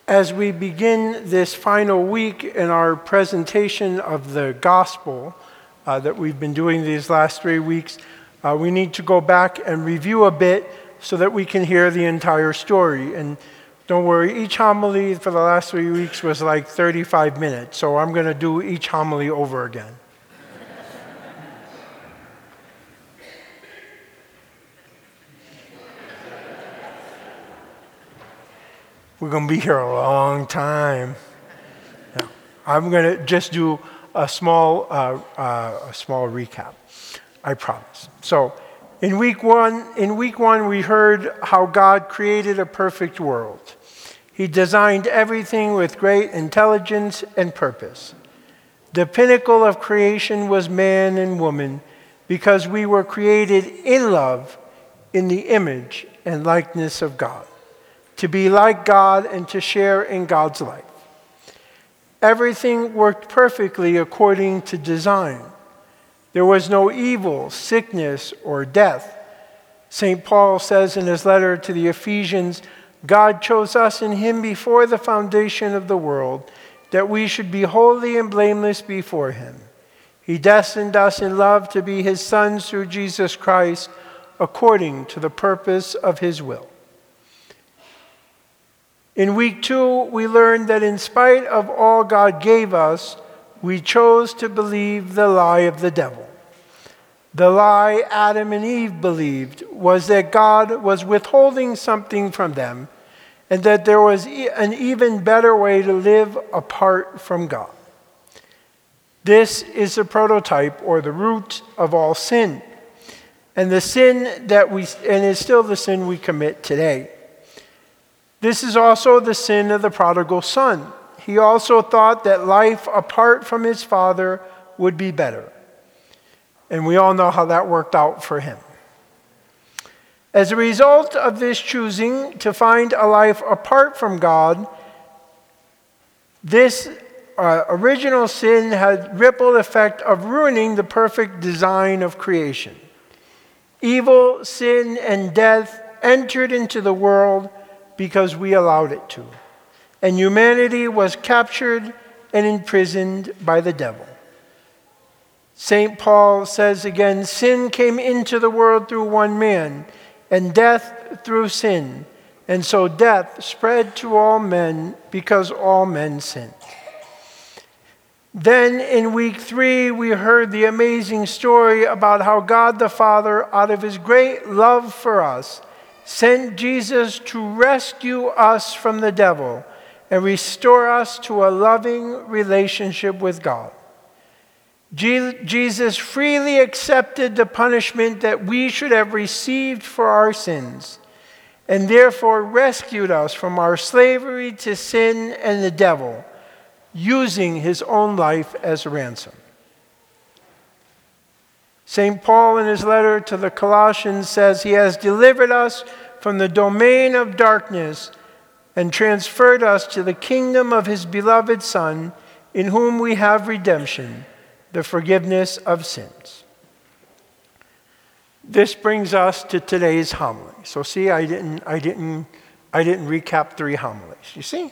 As we begin this final week in our presentation of the gospel that we've been doing these last 3 weeks, we need to go back and review a bit so that we can hear the entire story. And don't worry, each homily for the last 3 weeks was like 35 minutes, so I'm going to do each homily over again. We're going to be here a long time. Yeah. I'm going to just do a small recap. I promise. So, in week one, we heard how God created a perfect world. He designed everything with great intelligence and purpose. The pinnacle of creation was man and woman, because we were created in love, in the image and likeness of God, to be like God and to share in God's life. Everything worked perfectly according to design. There was no evil, sickness, or death. St. Paul says in his letter to the Ephesians, God chose us in him before the foundation of the world, that we should be holy and blameless before him. He destined us in love to be his sons through Jesus Christ, according to the purpose of his will. In week 2, we learned that in spite of all God gave us, we chose to believe the lie of the devil. The lie Adam and Eve believed was that God was withholding something from them, and that there was an even better way to live apart from God. This is the prototype or the root of all sin, and is still the sin we commit today. This is also the sin of the prodigal son. He also thought that life apart from his father would be better. And we all know how that worked out for him. As a result of this choosing to find a life apart from God, this original sin had ripple effect of ruining the perfect design of creation. Evil, sin, and death entered into the world because we allowed it to. And humanity was captured and imprisoned by the devil. St. Paul says again, sin came into the world through one man, and death through sin. And so death spread to all men because all men sinned. Then in week 3, we heard the amazing story about how God the Father, out of his great love for us, sent Jesus to rescue us from the devil and restore us to a loving relationship with God. Jesus freely accepted the punishment that we should have received for our sins, and therefore rescued us from our slavery to sin and the devil, using his own life as ransom. St. Paul, in his letter to the Colossians, says he has delivered us from the domain of darkness and transferred us to the kingdom of his beloved Son, in whom we have redemption, the forgiveness of sins. This brings us to today's homily. So see, I didn't recap 3 homilies. You see?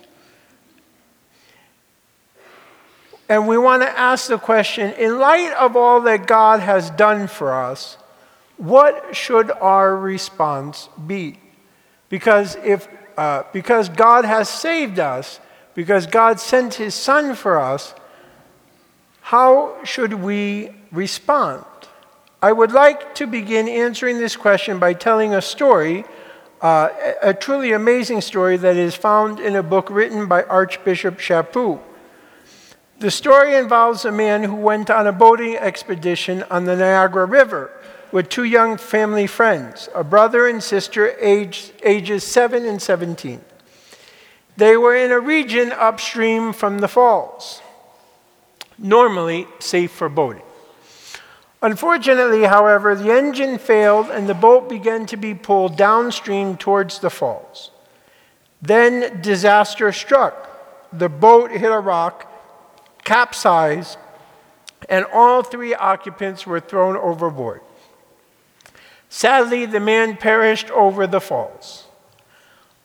And we want to ask the question, in light of all that God has done for us, what should our response be? Because God has saved us, because God sent his Son for us, how should we respond? I would like to begin answering this question by telling a story, a truly amazing story that is found in a book written by Archbishop Chaput. The story involves a man who went on a boating expedition on the Niagara River with 2 young family friends, a brother and sister ages 7 and 17. They were in a region upstream from the falls, normally safe for boating. Unfortunately, however, the engine failed and the boat began to be pulled downstream towards the falls. Then disaster struck. The boat hit a rock, capsized, and all 3 occupants were thrown overboard. Sadly, the man perished over the falls.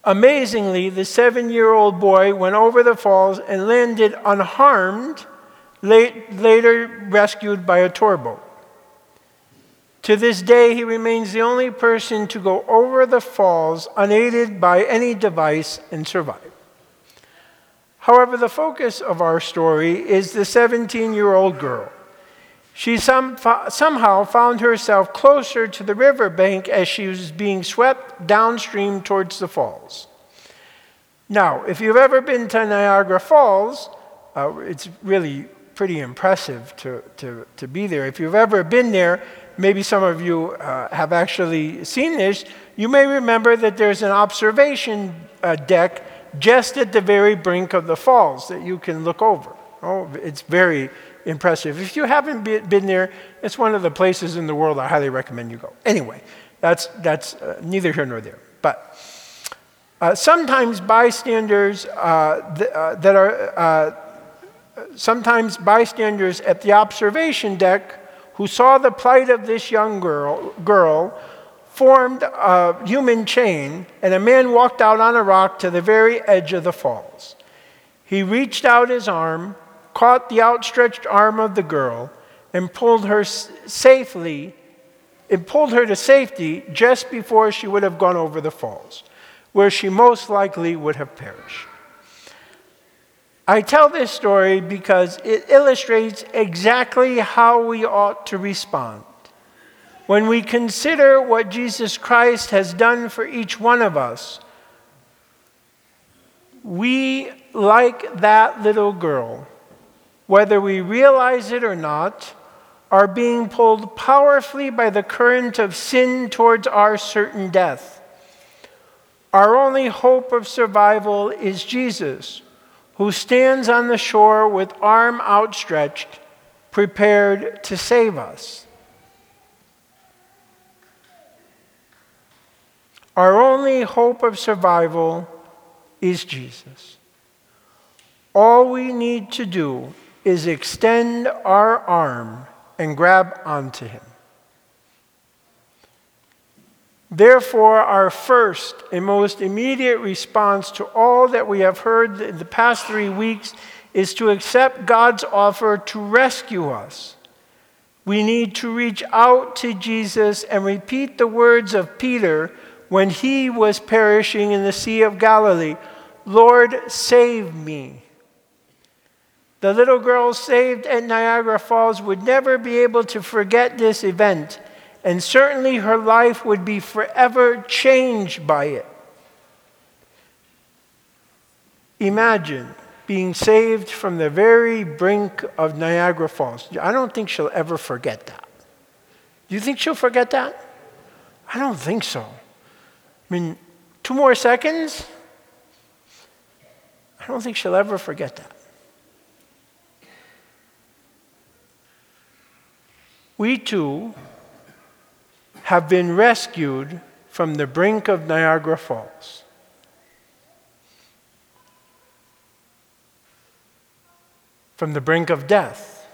Amazingly, the 7-year-old boy went over the falls and landed unharmed, later rescued by a tour boat. To this day, he remains the only person to go over the falls unaided by any device and survive. However, the focus of our story is the 17-year-old girl. She somehow found herself closer to the riverbank as she was being swept downstream towards the falls. Now, if you've ever been to Niagara Falls, it's really pretty impressive to be there. If you've ever been there, maybe some of you have actually seen this, you may remember that there's an observation deck just at the very brink of the falls that you can look over. Oh, it's very impressive. If you haven't been there, it's one of the places in the world I highly recommend you go. Anyway, that's neither here nor there. But sometimes bystanders sometimes bystanders at the observation deck who saw the plight of this young girl formed a human chain, and a man walked out on a rock to the very edge of the falls. He reached out his arm, caught the outstretched arm of the girl, and pulled her to safety just before she would have gone over the falls, where she most likely would have perished. I tell this story because it illustrates exactly how we ought to respond when we consider what Jesus Christ has done for each one of us. We, like that little girl, whether we realize it or not, are being pulled powerfully by the current of sin towards our certain death. Our only hope of survival is Jesus, who stands on the shore with arm outstretched, prepared to save us. Our only hope of survival is Jesus. All we need to do is extend our arm and grab onto him. Therefore, our first and most immediate response to all that we have heard in the past 3 weeks is to accept God's offer to rescue us. We need to reach out to Jesus and repeat the words of Peter when he was perishing in the Sea of Galilee, "Lord, save me." The little girl saved at Niagara Falls would never be able to forget this event, and certainly her life would be forever changed by it. Imagine being saved from the very brink of Niagara Falls. I don't think she'll ever forget that. Do you think she'll forget that? I don't think so. I mean, 2 more seconds? I don't think she'll ever forget that. We too have been rescued from the brink of Niagara Falls. From the brink of death.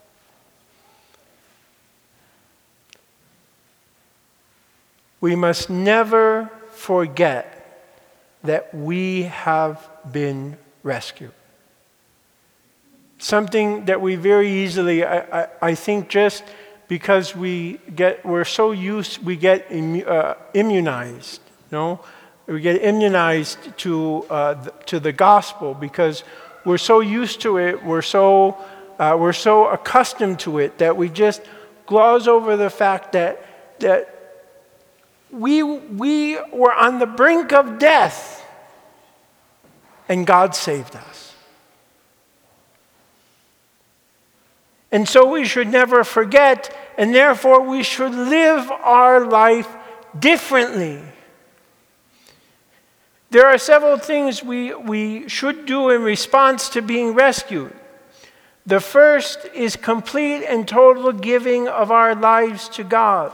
We must never forget that we have been rescued. Something that we very easily, I think, just because we get immunized. We get immunized to the gospel because we're so used to it. We're so accustomed to it that we just gloss over the fact that we were on the brink of death, and God saved us. And so we should never forget, and therefore we should live our life differently. There are several things we should do in response to being rescued. The first is complete and total giving of our lives to God.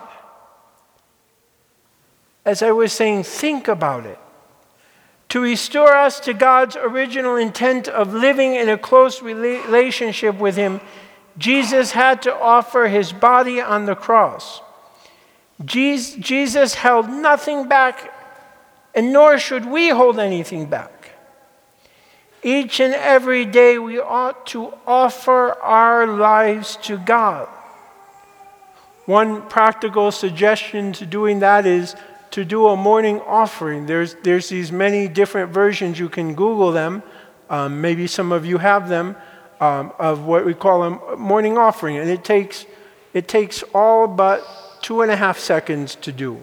As I was saying, think about it. To restore us to God's original intent of living in a close relationship with Him, Jesus had to offer His body on the cross. Jesus held nothing back and nor should we hold anything back. Each and every day we ought to offer our lives to God. One practical suggestion to doing that is to do a morning offering. There's these many different versions. You can Google them. Maybe some of you have them, of what we call a morning offering. And it takes all but 2.5 seconds to do.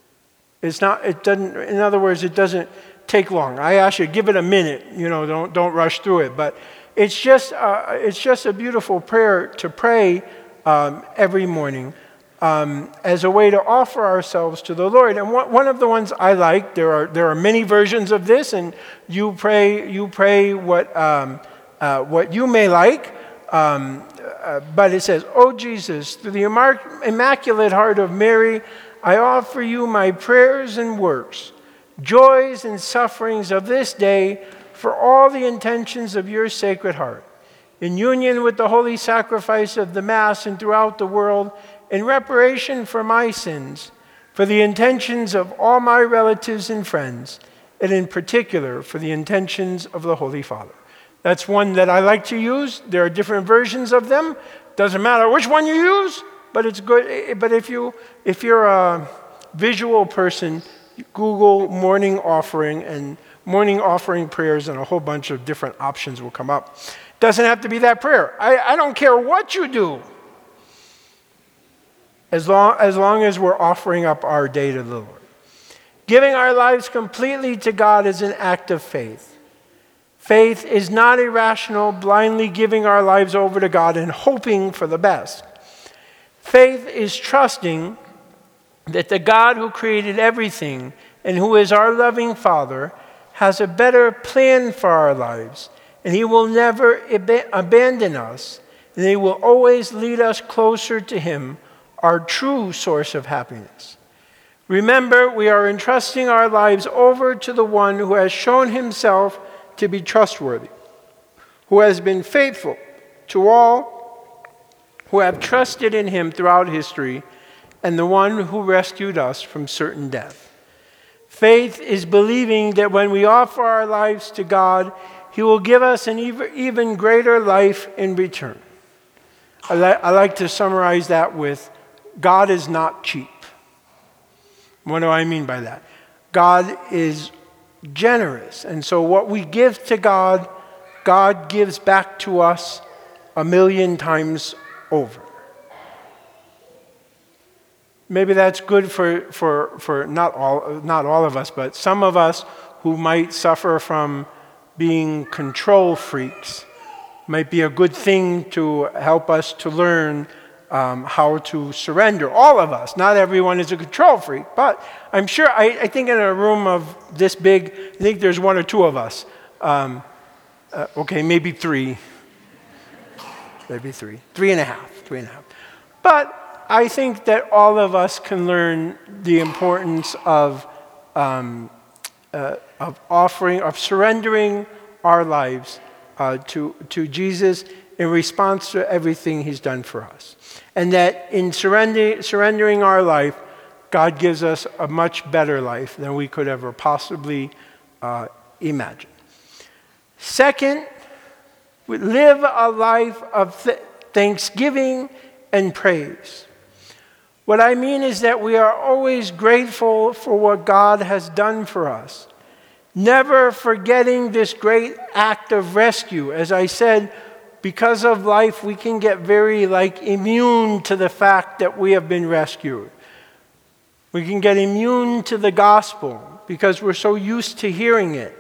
In other words, it doesn't take long. I ask you, give it a minute. Don't rush through it. But it's just a beautiful prayer to pray every morning as a way to offer ourselves to the Lord. And one of the ones I like, there are many versions of this, and you pray what you may like. But it says, "O Jesus, through the Immaculate Heart of Mary, I offer you my prayers and works, joys and sufferings of this day for all the intentions of your Sacred Heart, in union with the holy sacrifice of the Mass and throughout the world, in reparation for my sins, for the intentions of all my relatives and friends, and in particular for the intentions of the Holy Father." That's one that I like to use. There are different versions of them. Doesn't matter which one you use, but it's good. But if you're a visual person, Google morning offering and morning offering prayers, and a whole bunch of different options will come up. Doesn't have to be that prayer. I don't care what you do, as long as we're offering up our day to the Lord. Giving our lives completely to God is an act of faith. Faith is not irrational, blindly giving our lives over to God and hoping for the best. Faith is trusting that the God who created everything and who is our loving Father has a better plan for our lives, and He will never abandon us, and He will always lead us closer to Him, our true source of happiness. Remember, we are entrusting our lives over to the one who has shown Himself to be trustworthy, who has been faithful to all who have trusted in Him throughout history, and the one who rescued us from certain death. Faith is believing that when we offer our lives to God, He will give us an even greater life in return. I like to summarize that with, God is not cheap. What do I mean by that? God is generous. And so what we give to God, God gives back to us 1,000,000 times over. Maybe that's good for not all of us, but some of us who might suffer from being control freaks. Might be a good thing to help us to learn how to surrender. All of us. Not everyone is a control freak, but I'm sure, I think in a room of this big, I think there's 1 or 2 of us. Okay, maybe 3. Maybe 3. 3.5. But I think that all of us can learn the importance of surrendering our lives to Jesus in response to everything He's done for us. And that in surrendering our life, God gives us a much better life than we could ever possibly imagine. Second, we live a life of thanksgiving and praise. What I mean is that we are always grateful for what God has done for us, never forgetting this great act of rescue. As I said, because of life, we can get very immune to the fact that we have been rescued. We can get immune to the gospel because we're so used to hearing it.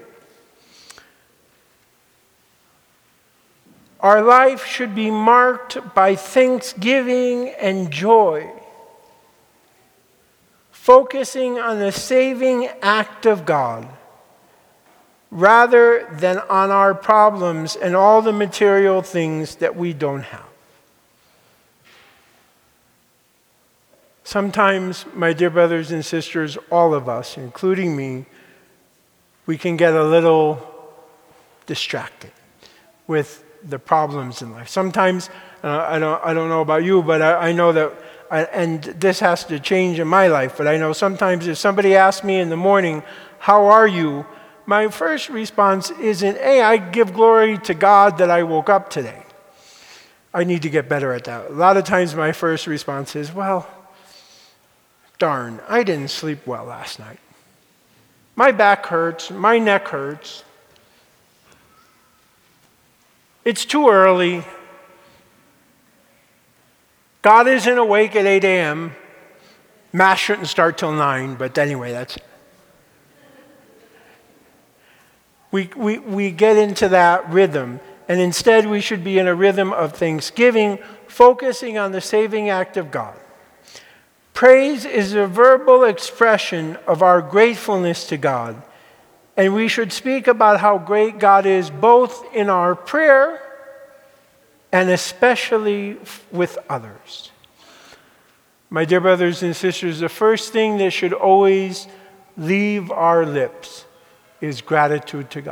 Our life should be marked by thanksgiving and joy, focusing on the saving act of God, rather than on our problems and all the material things that we don't have. Sometimes, my dear brothers and sisters, all of us, including me, we can get a little distracted with the problems in life. Sometimes, I don't know about you, but I know that and this has to change in my life, but I know sometimes if somebody asks me in the morning, how are you? My first response isn't, hey, I give glory to God that I woke up today. I need to get better at that. A lot of times my first response is, well, darn, I didn't sleep well last night. My back hurts, my neck hurts. It's too early. God isn't awake at 8 a.m. Mass shouldn't start till 9, but anyway, that's... We get into that rhythm, and instead we should be in a rhythm of thanksgiving, focusing on the saving act of God. Praise is a verbal expression of our gratefulness to God, and we should speak about how great God is both in our prayer and especially with others. My dear brothers and sisters, the first thing that should always leave our lips is gratitude to God.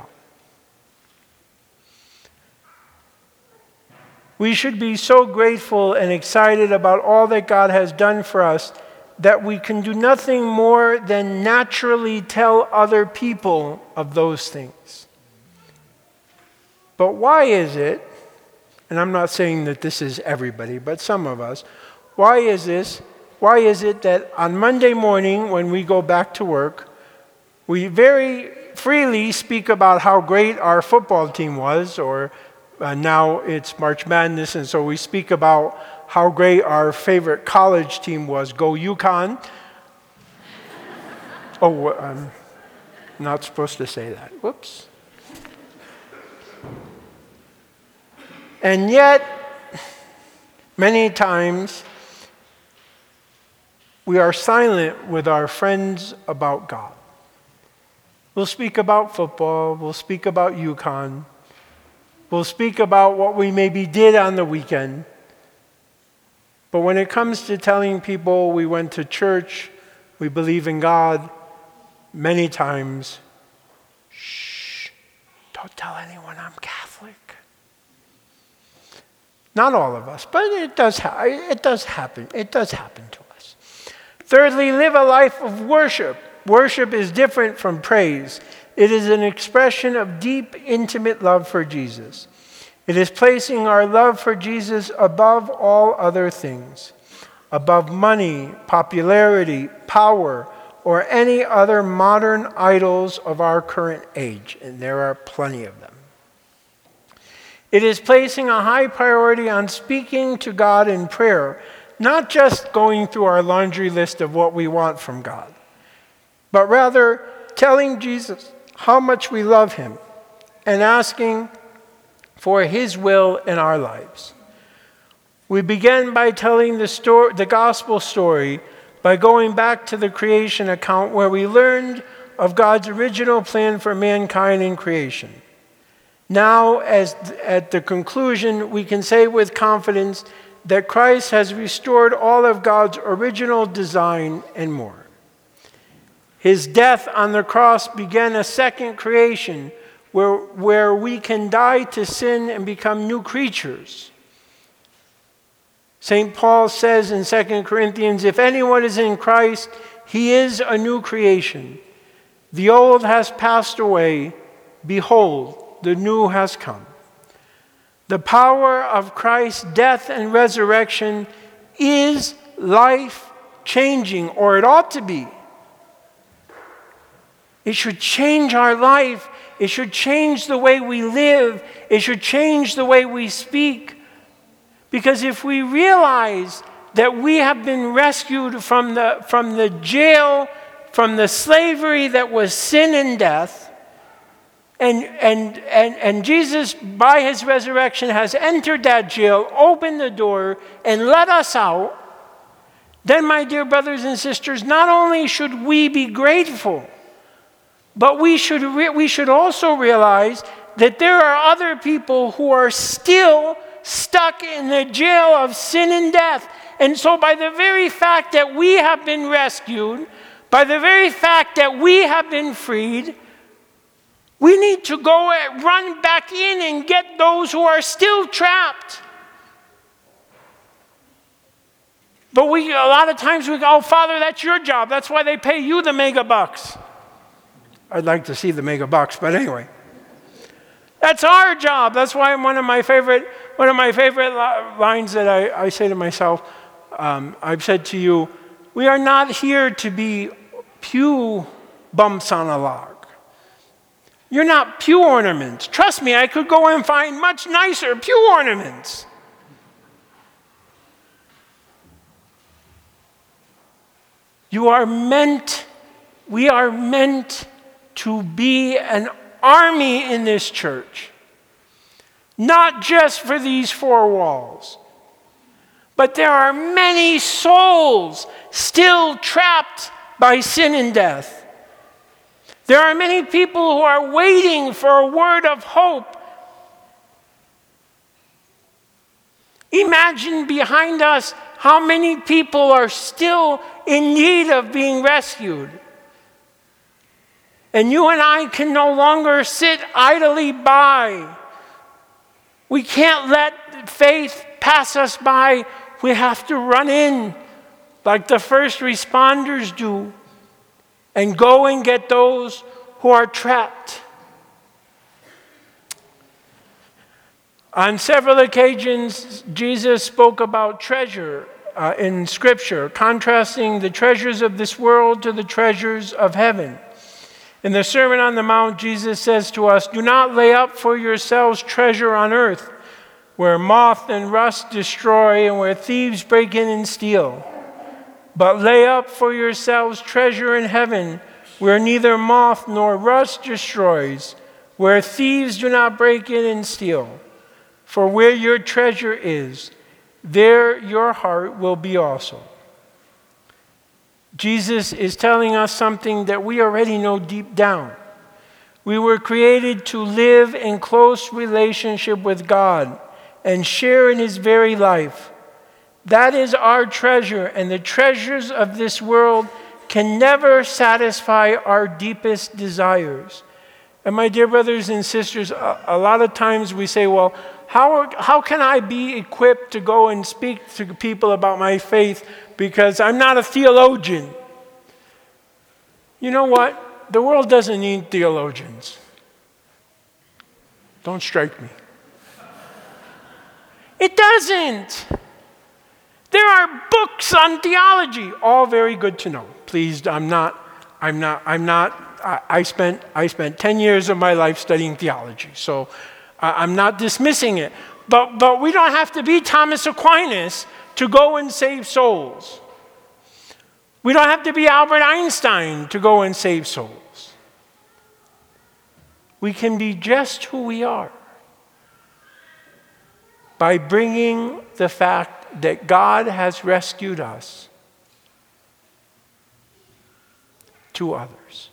We should be so grateful and excited about all that God has done for us that we can do nothing more than naturally tell other people of those things. But why is it, and I'm not saying that this is everybody, but some of us, why is it that on Monday morning when we go back to work, we very freely speak about how great our football team was, or now it's March Madness, and so we speak about how great our favorite college team was. Go UConn. Oh, I'm not supposed to say that. Whoops. And yet, many times, we are silent with our friends about God. We'll speak about football, we'll speak about UConn, we'll speak about what we maybe did on the weekend. But when it comes to telling people we went to church, we believe in God, many times, shh, don't tell anyone I'm Catholic. Not all of us, but it does happen. It does happen to us. Thirdly, live a life of worship. Worship is different from praise. It is an expression of deep, intimate love for Jesus. It is placing our love for Jesus above all other things, above money, popularity, power, or any other modern idols of our current age, and there are plenty of them. It is placing a high priority on speaking to God in prayer, not just going through our laundry list of what we want from God, but rather telling Jesus how much we love him and asking for his will in our lives. We begin by telling the gospel story by going back to the creation account where we learned of God's original plan for mankind in creation. Now, at the conclusion, we can say with confidence that Christ has restored all of God's original design and more. His death on the cross began a second creation where we can die to sin and become new creatures. St. Paul says in 2 Corinthians, if anyone is in Christ, he is a new creation. The old has passed away. Behold, the new has come. The power of Christ's death and resurrection is life-changing, or it ought to be. It should change our life. It should change the way we live. It should change the way we speak. Because if we realize that we have been rescued from the jail, from the slavery that was sin and death, and Jesus, by his resurrection, has entered that jail, opened the door, and let us out, then, my dear brothers and sisters, not only should we be grateful, but we should also realize that there are other people who are still stuck in the jail of sin and death. And so by the very fact that we have been rescued, by the very fact that we have been freed, we need to go and run back in and get those who are still trapped. But a lot of times we go, oh, Father, that's your job. That's why they pay you the mega bucks. I'd like to see the mega bucks, but anyway. That's our job. That's why one of my favorite lines that I say to myself, I've said to you, we are not here to be pew bumps on a log. You're not pew ornaments. Trust me, I could go and find much nicer pew ornaments. We are meant to be an army in this church. Not just for these four walls. But there are many souls still trapped by sin and death. There are many people who are waiting for a word of hope. Imagine behind us how many people are still in need of being rescued. And you and I can no longer sit idly by. We can't let faith pass us by. We have to run in like the first responders do and go and get those who are trapped. On several occasions, Jesus spoke about treasure in Scripture, contrasting the treasures of this world to the treasures of heaven. In the Sermon on the Mount, Jesus says to us, "Do not lay up for yourselves treasure on earth, where moth and rust destroy and where thieves break in and steal. But lay up for yourselves treasure in heaven, where neither moth nor rust destroys, where thieves do not break in and steal. For where your treasure is, there your heart will be also." Jesus is telling us something that we already know deep down. We were created to live in close relationship with God and share in His very life. That is our treasure, and the treasures of this world can never satisfy our deepest desires. And my dear brothers and sisters, a lot of times we say, well, how can I be equipped to go and speak to people about my faith because I'm not a theologian? You know what? The world doesn't need theologians. Don't strike me. It doesn't. There are books on theology, all very good to know. Please, I spent 10 years of my life studying theology, so I'm not dismissing it. But we don't have to be Thomas Aquinas to go and save souls. We don't have to be Albert Einstein to go and save souls. We can be just who we are by bringing the fact that God has rescued us to others.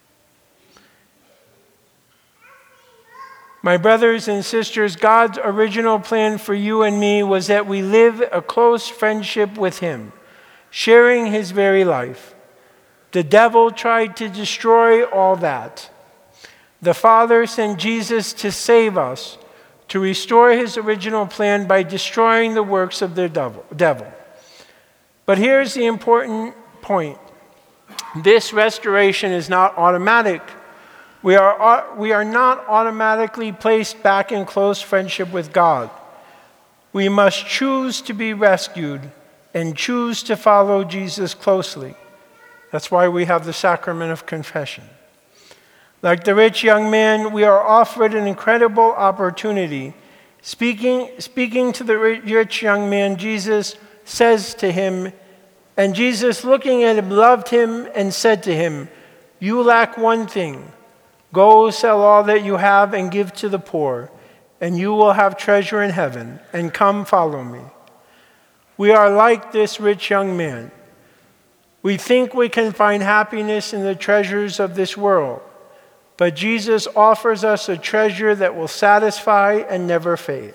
My brothers and sisters, God's original plan for you and me was that we live a close friendship with Him, sharing His very life. The devil tried to destroy all that. The Father sent Jesus to save us, to restore His original plan by destroying the works of the devil. But here's the important point. This restoration is not automatic. We are not automatically placed back in close friendship with God. We must choose to be rescued and choose to follow Jesus closely. That's why we have the sacrament of confession. Like the rich young man, we are offered an incredible opportunity. Speaking to the rich young man, Jesus says to him, and Jesus, looking at him, loved him and said to him, "You lack one thing. Go sell all that you have and give to the poor, and you will have treasure in heaven, and come follow me." We are like this rich young man. We think we can find happiness in the treasures of this world, but Jesus offers us a treasure that will satisfy and never fade.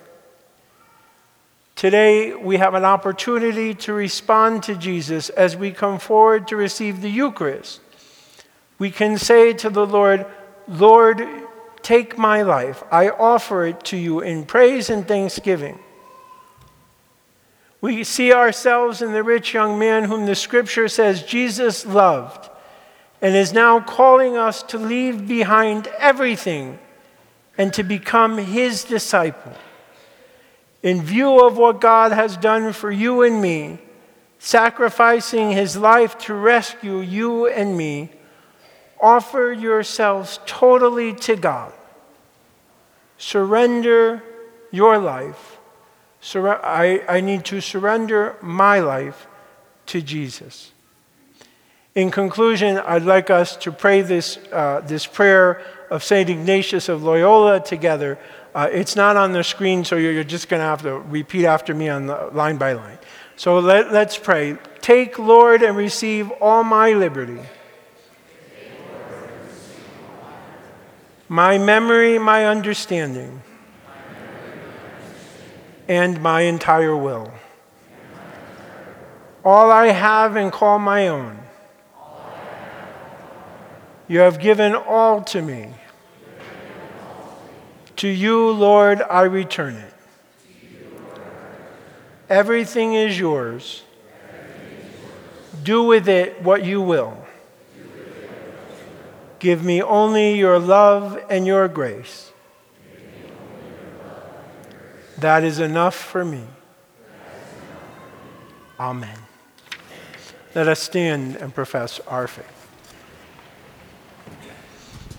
Today, we have an opportunity to respond to Jesus as we come forward to receive the Eucharist. We can say to the Lord, "Lord, take my life. I offer it to you in praise and thanksgiving." We see ourselves in the rich young man whom the scripture says Jesus loved and is now calling us to leave behind everything and to become his disciple. In view of what God has done for you and me, sacrificing his life to rescue you and me, offer yourselves totally to God. Surrender your life. I need to surrender my life to Jesus. In conclusion, I'd like us to pray this prayer of St. Ignatius of Loyola together. It's not on the screen, so you're just going to have to repeat after me on line by line. So let's pray. Take, Lord, and receive all my liberty, my memory, my understanding, and my entire will. All I have and call my own. You have given all to me. To you, Lord, I return it. Everything is yours. Do with it what you will. Give me only your love and your grace. That is enough for me. Amen. Let us stand and profess our faith.